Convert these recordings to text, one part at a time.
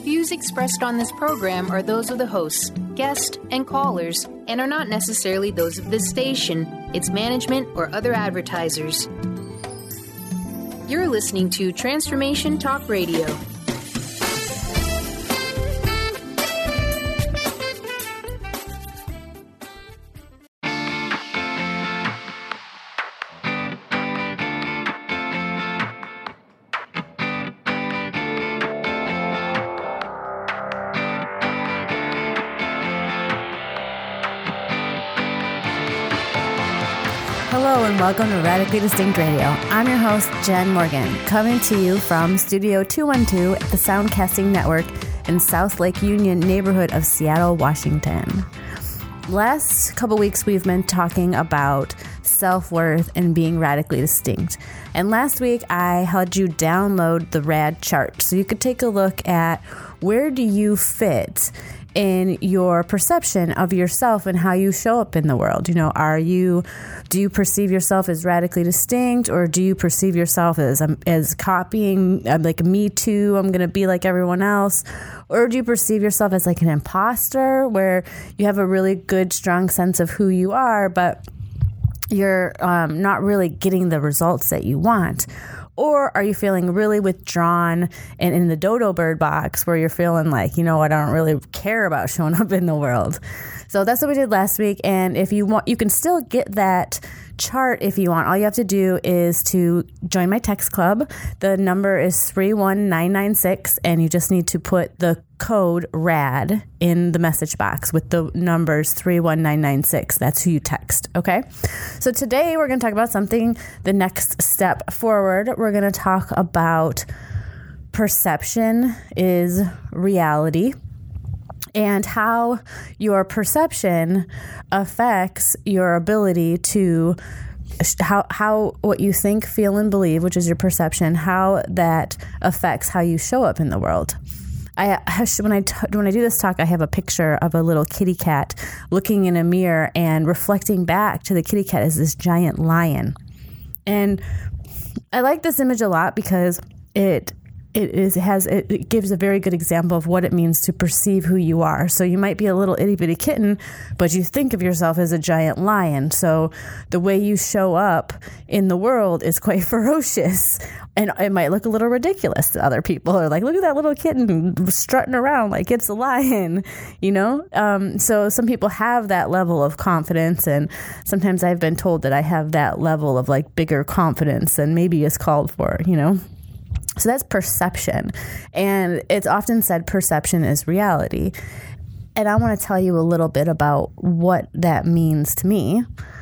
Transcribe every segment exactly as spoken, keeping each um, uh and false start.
views expressed on this program are those of the hosts, guests, and callers, and are not necessarily those of this station, its management, or other advertisers. You're listening to Transformation Talk Radio. Hello and welcome to Radically Distinct Radio. I'm your host, Jen Morgan, coming to you from Studio two one two at the Soundcasting Network in South Lake Union neighborhood of Seattle, Washington. Last couple weeks, we've been talking about self-worth and being radically distinct. And last week, I had you download the RAD chart so you could take a look at where do you fit in your perception of yourself and how you show up in the world. You know, are you, do you perceive yourself as radically distinct, or do you perceive yourself as um, as copying, uh, like me too, I'm going to be like everyone else? Or do you perceive yourself as like an imposter, where you have a really good, strong sense of who you are, but you're um, not really getting the results that you want? Or are you feeling really withdrawn and in the dodo bird box where you're feeling like, you know, I don't really care about showing up in the world? So that's what we did last week. And if you want, you can still get that chart if you want. All you have to do is to join my text club. The number is three one nine nine six, and you just need to put the code RAD in the message box with the numbers three one nine nine six. That's who you text. Okay. So today we're going to talk about something, the next step forward. We're going to talk about perception is reality, and how your perception affects your ability to, how how what you think, feel, and believe, which is your perception, how that affects how you show up in the world. I when I when I do this talk, I have a picture of a little kitty cat looking in a mirror and reflecting back to the kitty cat as this giant lion. And I like this image a lot because it It is has it gives a very good example of what it means to perceive who you are. So you might be a little itty bitty kitten, but you think of yourself as a giant lion. So the way you show up in the world is quite ferocious, and it might look a little ridiculous to other people. Or like, look at that little kitten strutting around like it's a lion, you know. Um, so some people have that level of confidence, and sometimes I've been told that I have that level of like bigger confidence than maybe is called for, you know. So that's perception. And it's often said perception is reality. And I want to tell you a little bit about what that means to me.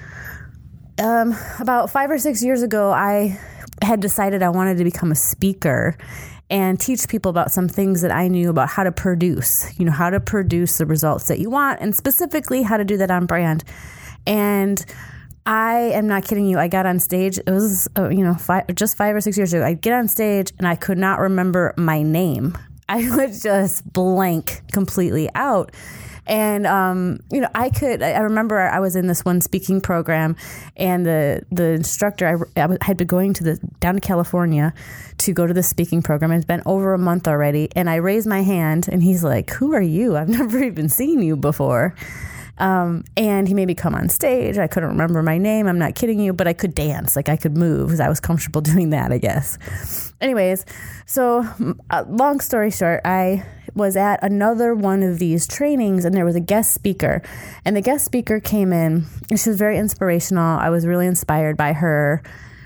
Um, about five or six years ago, I had decided I wanted to become a speaker and teach people about some things that I knew about how to produce, you know, how to produce the results that you want, and specifically how to do that on brand. And I am not kidding you. I got on stage. It was, uh, you know, five, just five or six years ago. I'd get on stage and I could not remember my name. I would just blank completely out. And, um, you know, I could, I remember I was in this one speaking program, and the, the instructor, I, I had been going to the, down to California to go to the speaking program. It's been over a month already. And I raised my hand and he's like, "Who are you? I've never even seen you before." Um, and he made me come on stage. I couldn't remember my name. I'm not kidding you, but I could dance. Like I could move because I was comfortable doing that, I guess. Anyways, so uh, long story short, I was at another one of these trainings, and there was a guest speaker, and the guest speaker came in, and she was very inspirational. I was really inspired by her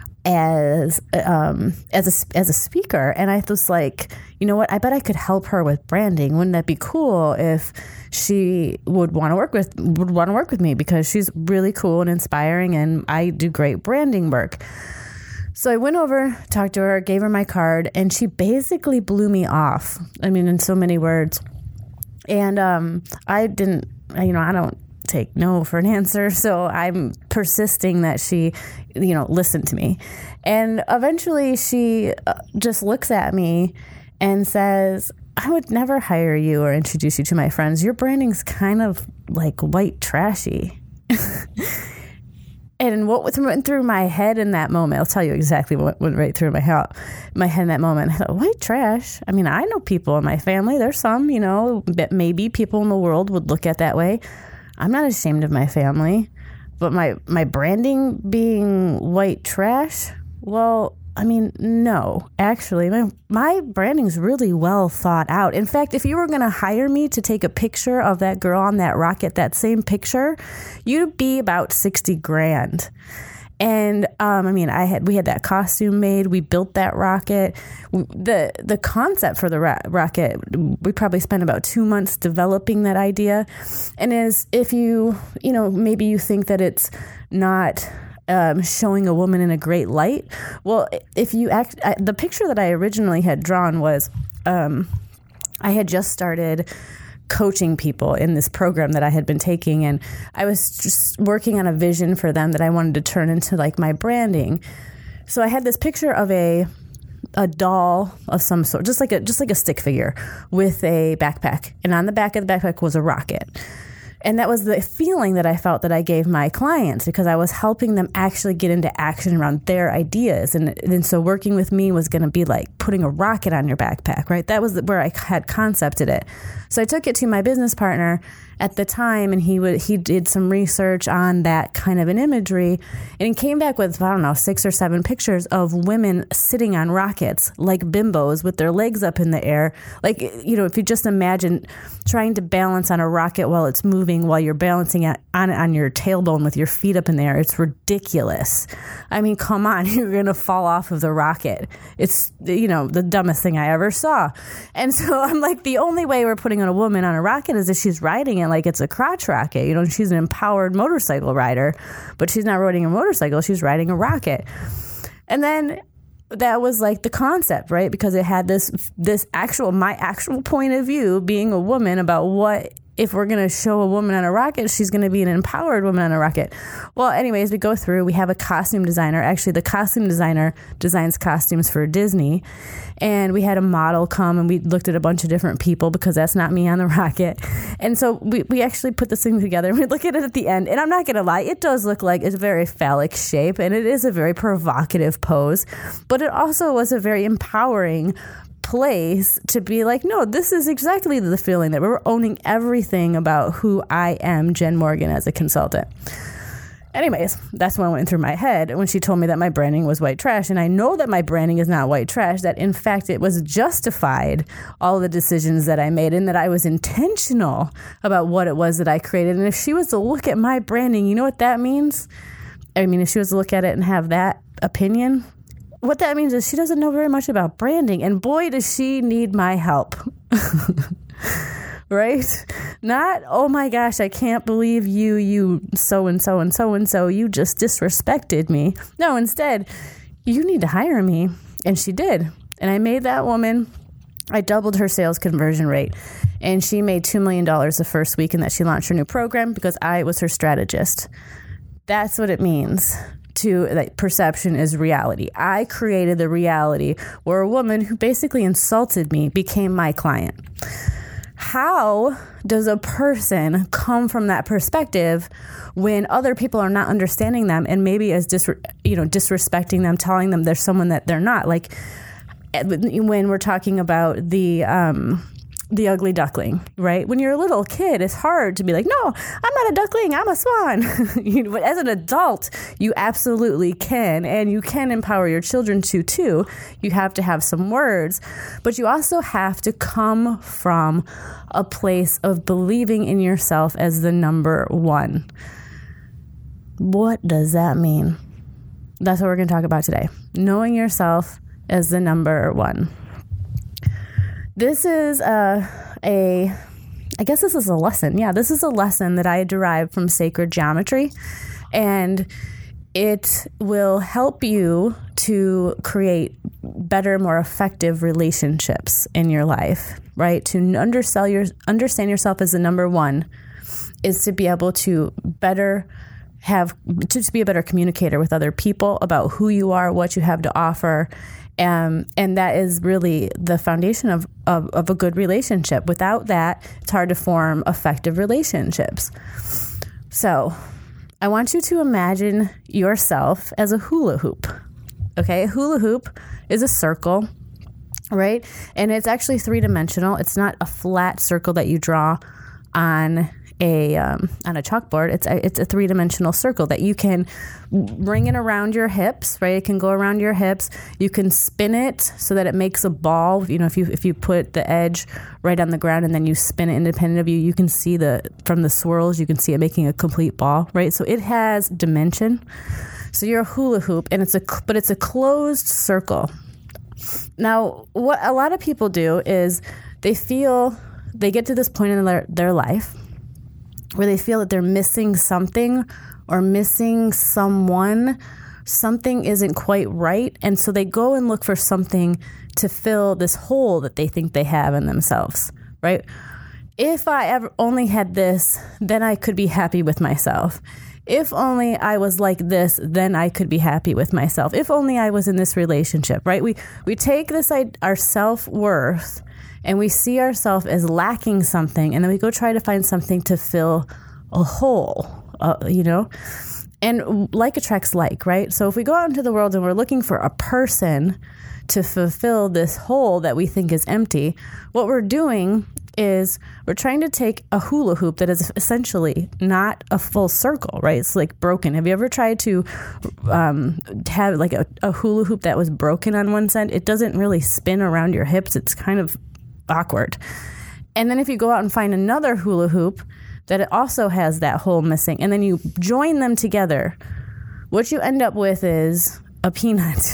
as um as a as a speaker, and I was like, you know what, I bet I could help her with branding. Wouldn't that be cool if she would want to work with would want to work with me, because she's really cool and inspiring, and I do great branding work. So I went over, talked to her, gave her my card, and she basically blew me off. I mean, in so many words. And um I didn't, you know, I don't take no for an answer. So I'm persisting that she, you know, listen to me. And eventually she just looks at me and says, "I would never hire you or introduce you to my friends. Your branding's kind of like white trashy." And what went through my head in that moment, I'll tell you exactly what went right through my head, my head in that moment. I thought, white trash? I mean, I know people in my family. There's some, you know, that maybe people in the world would look at that way. I'm not ashamed of my family. But my, my branding being white trash? Well, I mean, no. Actually, my, my branding's really well thought out. In fact, if you were going to hire me to take a picture of that girl on that rocket, that same picture, you'd be about sixty grand. And um, I mean, I had we had that costume made. We built that rocket. The the concept for the ra- rocket, we probably spent about two months developing that idea. And as if you, you know, maybe you think that it's not Um, showing a woman in a great light. Well, if you act, I, the picture that I originally had drawn was, um, I had just started coaching people in this program that I had been taking, and I was just working on a vision for them that I wanted to turn into like my branding. So I had this picture of a a doll of some sort, just like a just like a stick figure with a backpack, and on the back of the backpack was a rocket. And that was the feeling that I felt that I gave my clients, because I was helping them actually get into action around their ideas. And, and so working with me was going to be like putting a rocket on your backpack, right? That was where I had concepted it. So I took it to my business partner at the time, and he would he did some research on that kind of an imagery, and he came back with, I don't know, six or seven pictures of women sitting on rockets like bimbos with their legs up in the air. Like, you know, if you just imagine trying to balance on a rocket while it's moving, while you're balancing it on, on your tailbone with your feet up in the air, it's ridiculous. I mean, come on, you're going to fall off of the rocket. It's, you know, the dumbest thing I ever saw. And so I'm like, the only way we're putting on a woman on a rocket is if she's riding it like it's a crotch rocket. You know, she's an empowered motorcycle rider, but she's not riding a motorcycle, she's riding a rocket. And then that was like the concept, right? Because it had this this actual, my actual point of view being a woman about what, if we're going to show a woman on a rocket, she's going to be an empowered woman on a rocket. Well, anyways, we go through, we have a costume designer. Actually, the costume designer designs costumes for Disney. And we had a model come, and we looked at a bunch of different people, because that's not me on the rocket. And so we, we actually put this thing together, and we look at it at the end. And I'm not going to lie, it does look like it's a very phallic shape, and it is a very provocative pose. But it also was a very empowering place to be like, no, this is exactly the feeling that we're owning everything about who I am, Jen Morgan, as a consultant. Anyways, that's what went through my head when she told me that my branding was white trash. And I know that my branding is not white trash, that in fact it was justified, all the decisions that I made, and that I was intentional about what it was that I created. And if she was to look at my branding, you know what that means? I mean, if she was to look at it and have that opinion, what that means is she doesn't know very much about branding, and boy, does she need my help. Right? Not, oh my gosh, I can't believe you, you so-and-so and so-and-so, you just disrespected me. No, instead, you need to hire me. And she did. And I made that woman, I doubled her sales conversion rate. And she made two million dollars the first week, and that she launched her new program because I was her strategist. That's what it means. To like, perception is reality. I created the reality where a woman who basically insulted me became my client. How does a person come from that perspective when other people are not understanding them, and maybe as dis- you know disrespecting them, telling them they're someone that they're not? Like when we're talking about the um, the ugly duckling, right? When you're a little kid, it's hard to be like, no, I'm not a duckling, I'm a swan. You know, but as an adult, you absolutely can, and you can empower your children to too. You have to have some words, but you also have to come from a place of believing in yourself as the number one. What does that mean? That's what we're going to talk about today. Knowing yourself as the number one. This is a, a, I guess this is a lesson. Yeah, this is a lesson that I derived from sacred geometry, and it will help you to create better, more effective relationships in your life, right? To undersell your, understand yourself as the number one is to be able to better have, to just be a better communicator with other people about who you are, what you have to offer. Um, and that is really the foundation of, of, of a good relationship. Without that, it's hard to form effective relationships. So I want you to imagine yourself as a hula hoop. Okay, a hula hoop is a circle, right? And it's actually three-dimensional. It's not a flat circle that you draw on a um, on a chalkboard. It's a, it's a three-dimensional circle that you can bring it around your hips, right? It can go around your hips. You can spin it so that it makes a ball. You know, if you if you put the edge right on the ground and then you spin it independent of you, you can see the from the swirls, you can see it making a complete ball, right? So it has dimension. So you're a hula hoop, and it's a but it's a closed circle. Now, what a lot of people do is they feel they get to this point in their, their life where they feel that they're missing something or missing someone. Something isn't quite right. And so they go and look for something to fill this hole that they think they have in themselves, right? If I ever only had this, then I could be happy with myself. If only I was like this, then I could be happy with myself. If only I was in this relationship, right? We we take this our self-worth and we see ourselves as lacking something, and then we go try to find something to fill a hole, uh, you know? And like attracts like, right? So if we go out into the world and we're looking for a person to fulfill this hole that we think is empty, what we're doing is we're trying to take a hula hoop that is essentially not a full circle, right? It's like broken. Have you ever tried to um, have like a, a hula hoop that was broken on one side? It doesn't really spin around your hips. It's kind of awkward. And then if you go out and find another hula hoop that it also has that hole missing, and then you join them together, what you end up with is a peanut.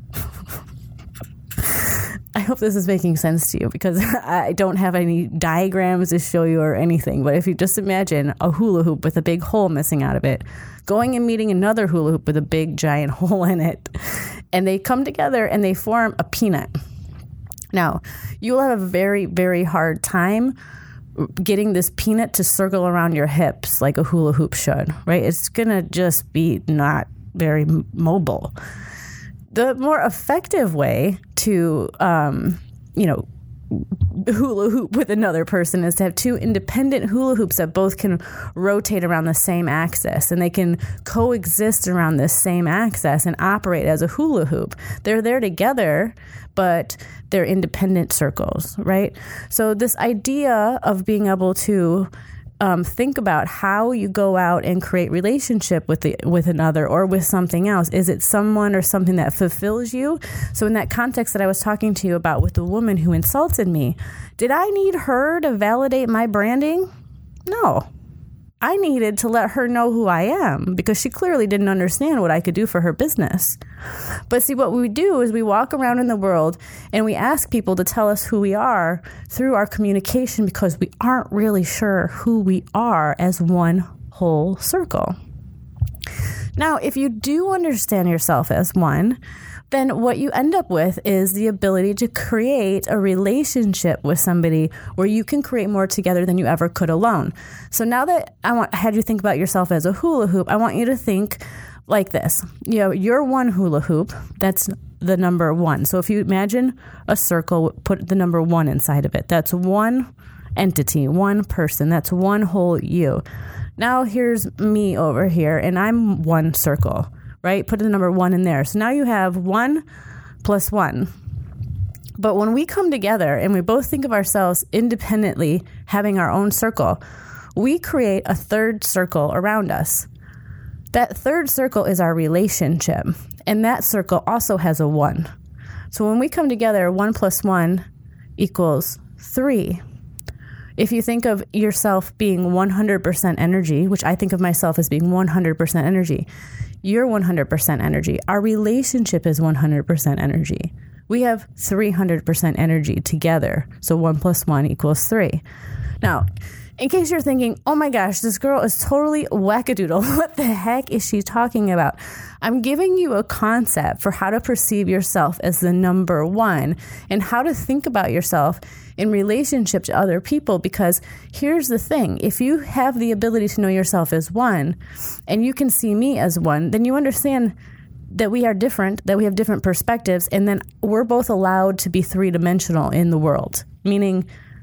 I hope this is making sense to you because I don't have any diagrams to show you or anything. But if you just imagine a hula hoop with a big hole missing out of it, going and meeting another hula hoop with a big giant hole in it, and they come together and they form a peanut. Now, you will have a very, very hard time getting this peanut to circle around your hips like a hula hoop should, right? It's going to just be not very mobile. The more effective way to, um, you know, hula hoop with another person is to have two independent hula hoops that both can rotate around the same axis, and they can coexist around this same axis and operate as a hula hoop. They're there together, but they're independent circles, right? So this idea of being able to Um, think about how you go out and create relationship with the with another or with something else. Is it someone or something that fulfills you? So in that context that I was talking to you about with the woman who insulted me, did I need her to validate my branding? No. I needed to let her know who I am because she clearly didn't understand what I could do for her business. But see, what we do is we walk around in the world and we ask people to tell us who we are through our communication because we aren't really sure who we are as one whole circle. Now, if you do understand yourself as one, then what you end up with is the ability to create a relationship with somebody where you can create more together than you ever could alone. So now that I want had you think about yourself as a hula hoop, I want you to think like this. You know, you're one hula hoop. That's the number one. So if you imagine a circle, put the number one inside of it. That's one entity, one person. That's one whole you. Now here's me over here, and I'm one circle. Right? Put the number one in there. So now you have one plus one. But when we come together and we both think of ourselves independently having our own circle, we create a third circle around us. That third circle is our relationship. And that circle also has a one. So when we come together, one plus one equals three. If you think of yourself being one hundred percent energy, which I think of myself as being one hundred percent energy, you're one hundred percent energy. Our relationship is one hundred percent energy. We have three hundred percent energy together. So one plus one equals three. Now, in case you're thinking, oh my gosh, this girl is totally wackadoodle. What the heck is she talking about? I'm giving you a concept for how to perceive yourself as the number one and how to think about yourself in relationship to other people, because here's the thing. If you have the ability to know yourself as one and you can see me as one, then you understand that we are different, that we have different perspectives, and then we're both allowed to be three-dimensional in the world, meaning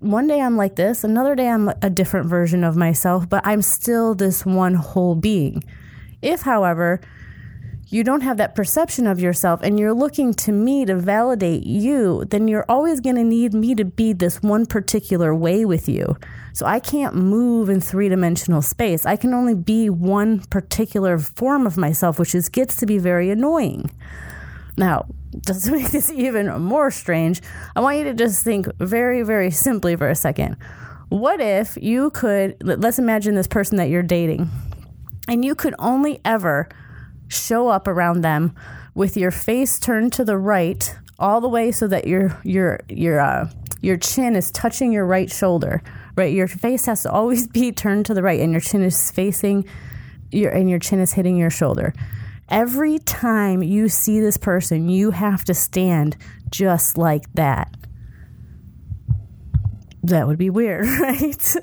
one day I'm like this, another day I'm a different version of myself, but I'm still this one whole being. If, however, you don't have that perception of yourself and you're looking to me to validate you, then you're always going to need me to be this one particular way with you. So I can't move in three-dimensional space. I can only be one particular form of myself, which is gets to be very annoying. Now, just to make this even more strange, I want you to just think very, very simply for a second. What if you could, let's imagine this person that you're dating, and you could only ever show up around them with your face turned to the right, all the way so that your your your uh, your chin is touching your right shoulder. Right, your face has to always be turned to the right, and your chin is facing your and your chin is hitting your shoulder. Every time you see this person, you have to stand just like that. That would be weird, right?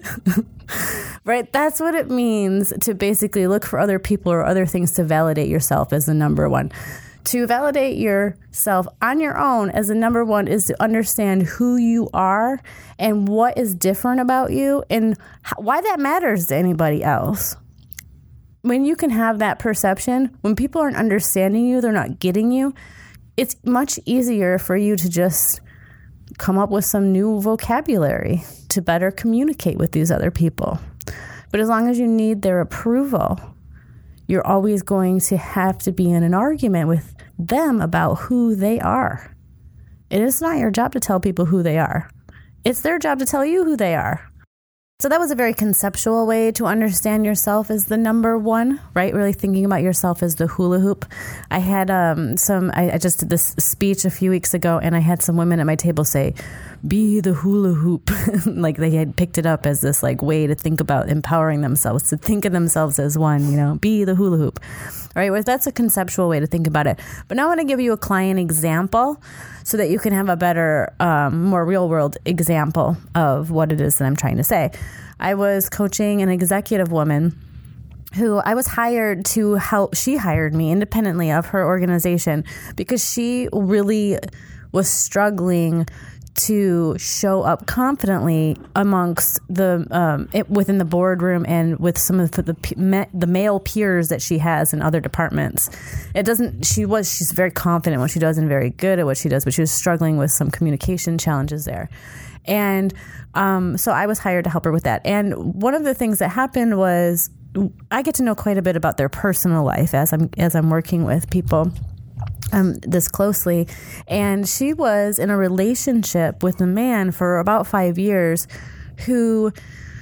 Right? That's what it means to basically look for other people or other things to validate yourself as the number one. To validate yourself on your own as the number one is to understand who you are and what is different about you and why that matters to anybody else. When you can have that perception, when people aren't understanding you, they're not getting you, it's much easier for you to just come up with some new vocabulary to better communicate with these other people. But as long as you need their approval, you're always going to have to be in an argument with them about who they are. It is not your job to tell people who they are. It's their job to tell you who they are. So that was a very conceptual way to understand yourself as the number one, right? Really thinking about yourself as the hula hoop. I had um, some, I, I just did this speech a few weeks ago, and I had some women at my table say, be the hula hoop. Like they had picked it up as this like way to think about empowering themselves, to think of themselves as one, you know, be the hula hoop. All right, well, that's a conceptual way to think about it. But now I want to give you a client example so that you can have a better, um, more real world example of what it is that I'm trying to say. I was coaching an executive woman who I was hired to help. She hired me independently of her organization because she really was struggling to show up confidently amongst the um, it, within the boardroom and with some of the the, the male peers that she has in other departments. It doesn't. She was. She's very confident in what she does and very good at what she does, but she was struggling with some communication challenges there. And um, so I was hired to help her with that. And one of the things that happened was I get to know quite a bit about their personal life as I'm as I'm working with people um, this closely. And she was in a relationship with a man for about five years who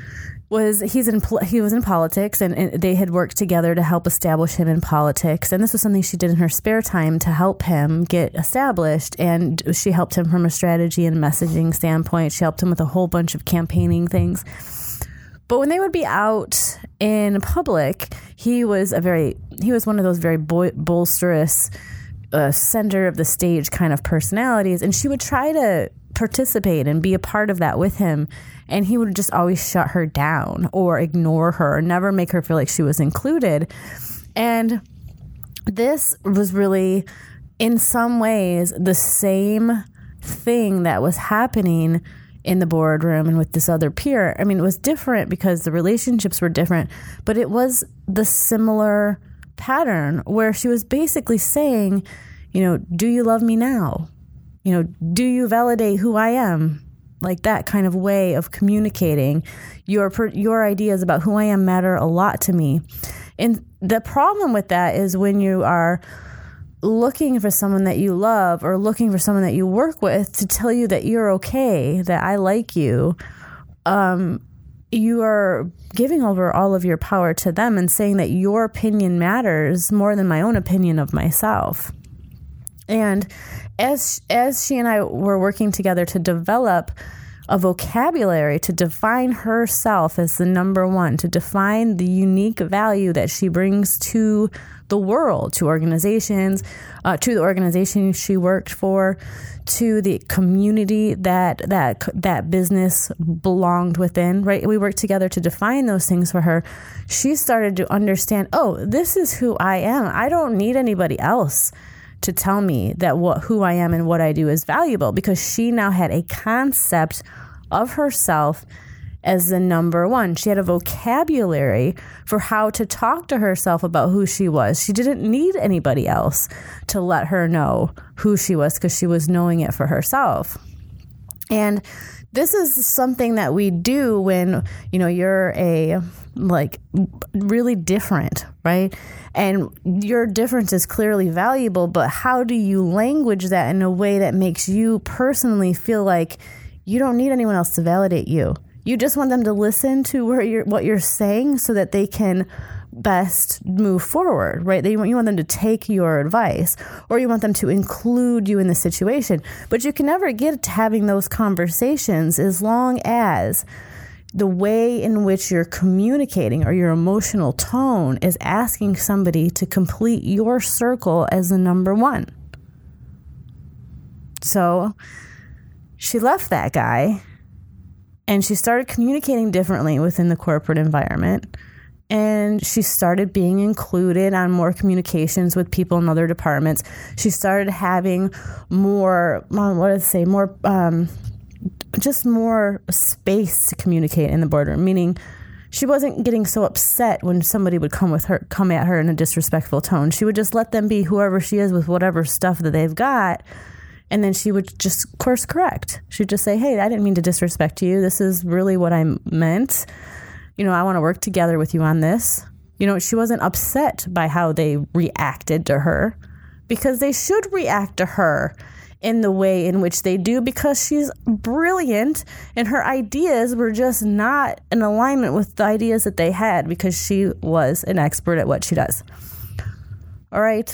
was he's in he was in politics, and, and they had worked together to help establish him in politics. And this was something she did in her spare time to help him get established. And she helped him from a strategy and messaging standpoint. She helped him with a whole bunch of campaigning things. But when they would be out in public, he was a very he was one of those very bo- bolsterous, uh, center of the stage kind of personalities, and she would try to participate and be a part of that with him, and he would just always shut her down or ignore her or never make her feel like she was included. And this was really, in some ways, the same thing that was happening in the boardroom and with this other peer. I mean, it was different because the relationships were different, but it was the similar pattern where she was basically saying, you know, do you love me now? You know, do you validate who I am? Like that kind of way of communicating. Your your ideas about who I am matter a lot to me. And the problem with that is when you are looking for someone that you love or looking for someone that you work with to tell you that you're okay, that I like you, um, you are giving over all of your power to them and saying that your opinion matters more than my own opinion of myself. And as as she and I were working together to develop a vocabulary to define herself as the number one, to define the unique value that she brings to the world, to organizations, uh, to the organization she worked for, to the community that that that business belonged within, right? We worked together to define those things for her. She started to understand, oh, this is who I am. I don't need anybody else to tell me that what who I am and what I do is valuable, because she now had a concept of herself as the number one. She had a vocabulary for how to talk to herself about who she was. She didn't need anybody else to let her know who she was because she was knowing it for herself. And this is something that we do when, you know, you're a like really different, right? And your difference is clearly valuable, but how do you language that in a way that makes you personally feel like you don't need anyone else to validate you? You just want them to listen to where you're, what you're saying so that they can best move forward, right? They want, you want them to take your advice, or you want them to include you in the situation. But you can never get to having those conversations as long as the way in which you're communicating or your emotional tone is asking somebody to complete your circle as the number one. So she left that guy and she started communicating differently within the corporate environment. And she started being included on more communications with people in other departments. She started having more, what did I say, more, um, just more space to communicate in the boardroom, meaning she wasn't getting so upset when somebody would come with her, come at her in a disrespectful tone. She would just let them be whoever she is with whatever stuff that they've got. And then she would just course correct. She'd just say, hey, I didn't mean to disrespect you. This is really what I meant. You know, I want to work together with you on this. You know, she wasn't upset by how they reacted to her, because they should react to her in the way in which they do, because she's brilliant and her ideas were just not in alignment with the ideas that they had, because she was an expert at what she does. All right.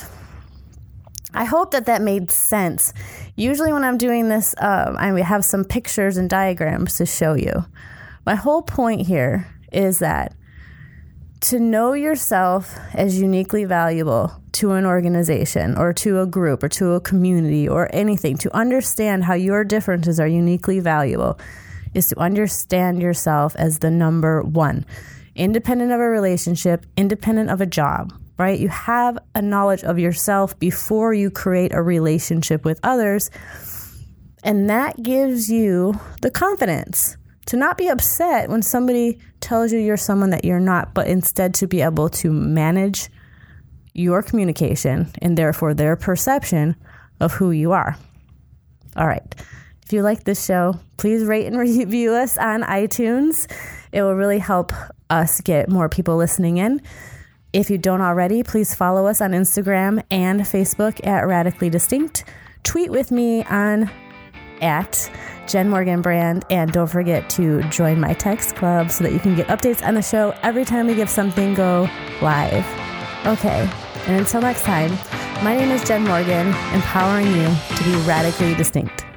I hope that that made sense. Usually when I'm doing this, um, I have some pictures and diagrams to show you. My whole point here is that to know yourself as uniquely valuable to an organization or to a group or to a community or anything, to understand how your differences are uniquely valuable, is to understand yourself as the number one, independent of a relationship, independent of a job, right? You have a knowledge of yourself before you create a relationship with others, and that gives you the confidence to not be upset when somebody tells you you're someone that you're not, but instead to be able to manage your communication and therefore their perception of who you are. All right. If you like this show, please rate and review us on iTunes. It will really help us get more people listening in. If you don't already, please follow us on Instagram and Facebook at Radically Distinct. Tweet with me on at Jen Morgan Brand, and don't forget to join my text club so that you can get updates on the show every time we give something go live. Okay, and until next time, my name is Jen Morgan, empowering you to be radically distinct.